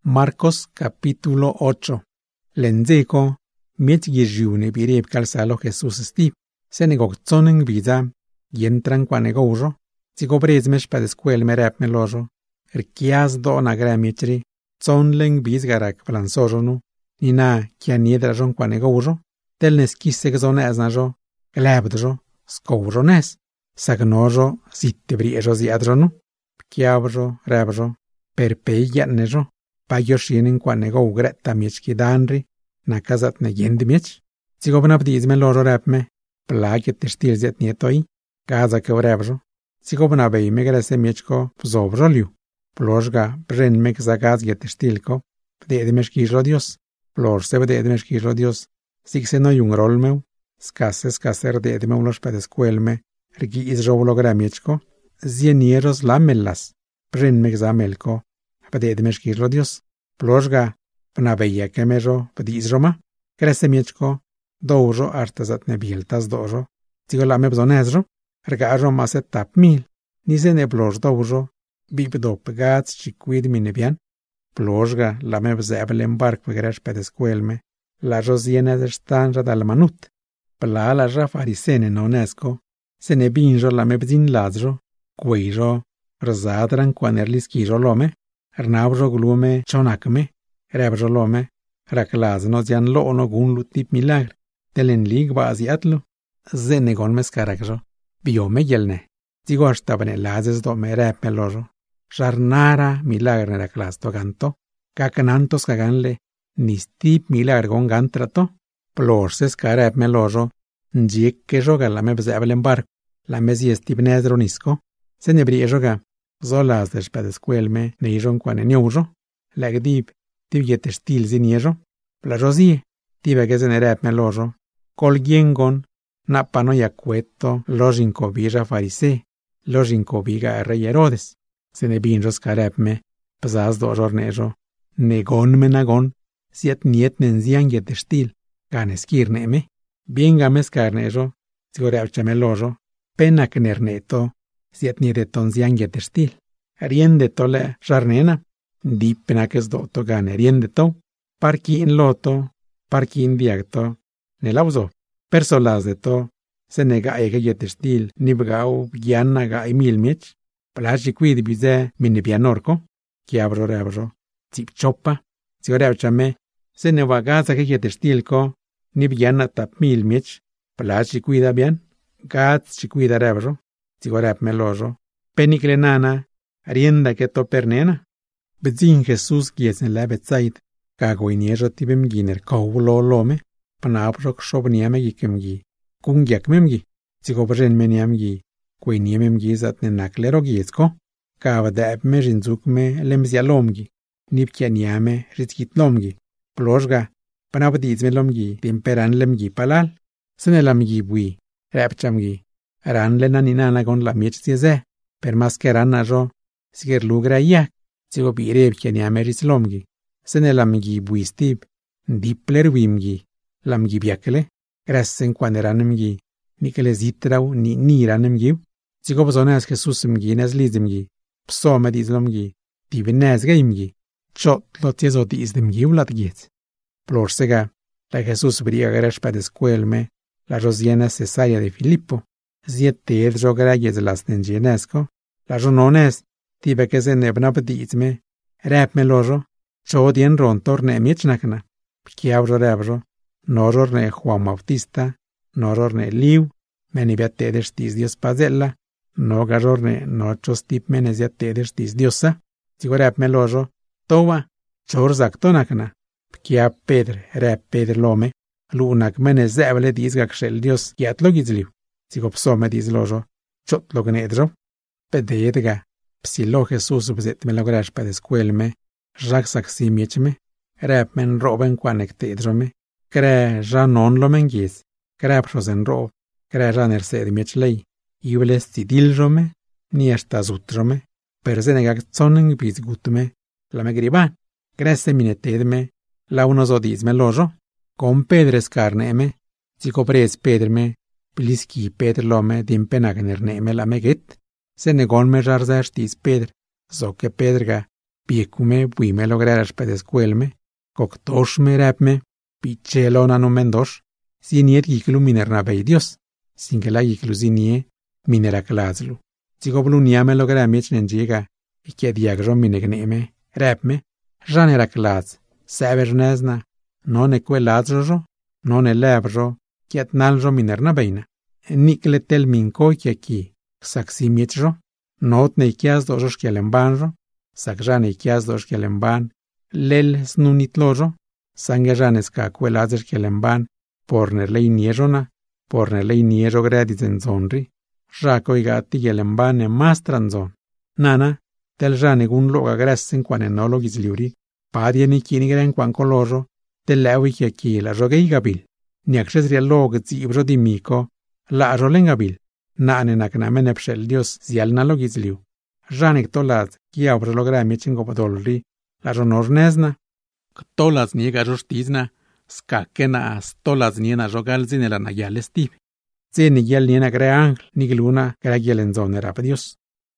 Marcos capítulo 8. Lenzeko, miech yizhiune birib kalsalo Jesús stib. Senegok tsonen biza, yentran kwanegouro. Zigo brezmesh pa deskuel merap melojo. Erkiaz do nagra miechri, tsonlen bizgarak flansojonu. Nina kia niedrajon kwanegouro. Tel neskisek zone aznajo, glabdjo, skoujo nes. Sagnojo, zittebri ziadronu. Kiabjo, rabjo, perpei yatnejo. Payoshinen kwanego ugreta miechki danri, nakazat ne yendimiech. Zigobna bdizme lojo rapme, plaget testil zet nietoi, gaza ke vrabjo. Zigobna beime grese miechko vzobjo liu. Pložga brenmek zagaz get testilko, bdedemeškižo Dios. Plož se bdedemeškižo Dios, zig se no jungrolmeu, skase rdedeme uloš pedeskuelme, rgi izžovlo gra miechko, zienieros lamelas, brenmek zamelko, bdedemeškižo Dios. Pložga pnabeja kemežo bdizroma, krese miechko, doužo artazat nebieltas dožo, zigolame bzonezro, rgažo maset tap mil, nize ne plož doužo, bibdo pgac chiquid minebian, pložga lame bzeblen bark vgreš pedeskuelme, lažo zienes stanža dalmanut, pla laža farisene nonesko, se ne binžo lame bzin lazro, kuejžo, rzadran kwanerliskižo lome, rnavžo glume čonakme, rebžo lome, raklazno zjan loono gunlu tip milagr, telen lig baziatlu, zenegon meskarakžo, biome jelne, zigo ashtabne lazes do me rep meložo, žarnara milagr raklaz to ganto, kakanantos kaganle, nistip milagr gon gantrato, plorses karep meložo, njikkežo galame bzeblen bark, lame ziestip nezro nisko, se nebriežo ga, Zolaz des pedeskuelme neijon kwane neujo, lagdib tibget stil ziniejo, plajozie, tibegeze nerep melojo, kolgiengon, napano yakueto, lojinko bija farise, lojinko biga rey Herodes, se ne binjos karepme, pzaz do jornejo, negon menagon, siet niet nenzian get stil, ganeskir neme, bien games carnejo, zigorepcha melojo, penak nerneto, siet niedeton zian get stil. Riende tole jarnena, dippenakes doto gane riende to, parki in loto, parki in diacto, nelauzo, persolas de to, se nega ege yet stil, nibgau gianna ga emil miech, placi quid bize minipianorco, kiabro rebro, zip chopa, ziorevchame, se ne vagaza ke yet stilco, nibgianna tap mil miech, placi quida bien, gats chiquida rebro, zigorep melojo, peniclenana, Arienda que to pernena. Bedzin Jesús giesen la betzait, kagoiniejo tibem giner kaulo lome, panaprok shobniame gikemgi, kungyakmemgi, zigobren meniamgi, koiniememgi zatne naklero gietsko, kavadaep me rinzukme lemzialomgi, nipkianiame ritkitlomgi, pložga, panabdizmelomgi, timperan lemgi palal, senelamgi bui, repchamgi, ranlena ninanagon la mietzieze, per maskeranajo, Siger lugra yak, zigo bireb kianiame rislomgi, sene lamgi buistib, dipler wimgi, lamgi biakele, grassen quanderanemgi, nikele zitrau ni niranemgi, zigo bzonas Jesusmgi nezlizimgi, psome dizlomgi, divinezgaimgi, chot lotiezo dizdemgi ulatgiet. Plorsega, la Jesus briga gresh padescuelme, la Rosiena Cesaria de Filippo, ziete edrogra yezlasnengenesco, la Jonones, Tibe que se nebna bdizme, rep melojo, chodien rontor ne miechnakna, pkiabro rebro, noror ne Juan Bautista, noror ne liu, menibiatedes tis Dios pazella, no garor ne nochos tip meneziatedes tis Diosa, zigo rep melojo, towa, chor zaktonakna, pkiab Pedr, rep Pedr lome, lunak menezevle dizgak shel Dios yatlogizliu, zigo psome dizlojo, chotlogneedro, pededga, Psilo Jesús bzet me logrash padescuelme, jaxak si miechme, rep men roben quanectedrome, cre janon lo mengiz, crepshosen rob, cre janersed miechlei, iules tidilrome, ni hasta zutrome, perzenegak zonen bizgutme, la megriban, crese minetedme, la unozodizme lojo, con pedres carneme, zicopres pedrme, pliski pedrlome dimpenagerneme la meget, se negon me jarzashtis Pedr, zoke Pedrga, Piecume puime lograr spedescuelme, coctoshme rapme, pichelona no mendosh, siniet yiclu minerna bei Dios, sin que la yiclu sinie minera clazlu. Cigo bluniame logra miech nenjiga, y que diagro minegneme, rapme, janera claz, sabernezna, non eque lazro, non elabro, kiet nalro minerna beina. Nikle tel minko ki, saksi miechro, not ne kias dojos kialembanro, sakjan e kias dojos kialemban, lel snunitloro, sangajan ska kuelazer kialemban, pornerle inierona, pornerle iniero gradis en zonri, rako igati kialemban e mastranzon. Nana, tel jane gun loga grassen quan enologis liuri, padien ikinigren quan coloro, tel lewi ki la rogeigabil, niakres rialog zibro di miko, la rolengabil, naane naknamen epshel Dios zialnalogis liu. Janek tolaz, kia obrologra miechingo podolri, la ronornezna, tolaz niega rostizna, skakena as tolaz niena rogalzin el anayales tip. Ze nigial niena gra angl, nigiluna gra gielenzonera Dios.